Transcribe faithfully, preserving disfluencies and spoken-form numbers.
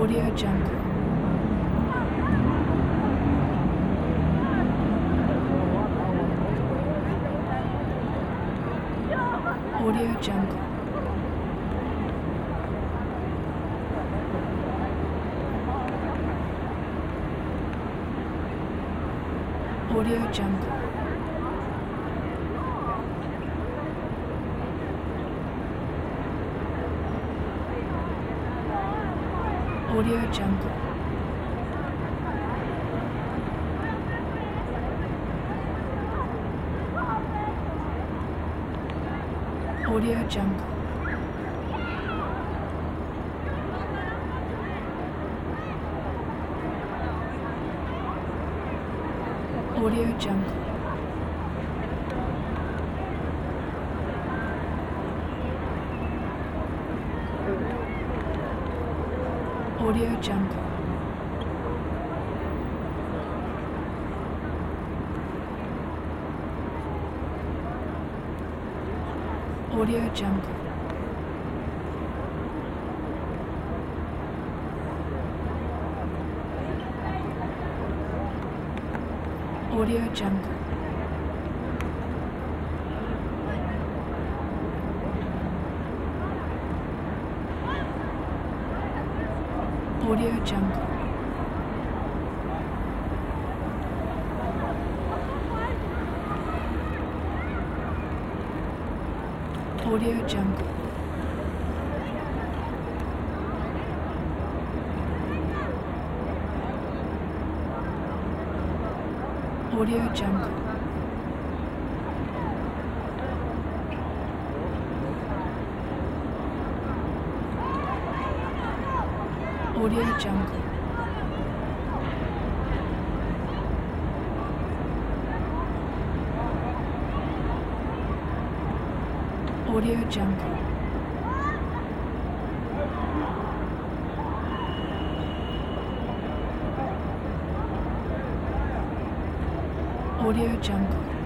Audio Jungle. Audio Jungle. Audio Jungle. Audio Jungle. Audio Jungle. Audio Jungle. Audio Jungle. Audio Jungle. Audio Jungle. Audio Jungle. Audio Jungle. Audio Jungle. Audio Jungle. Audio Jungle. Audio Jungle.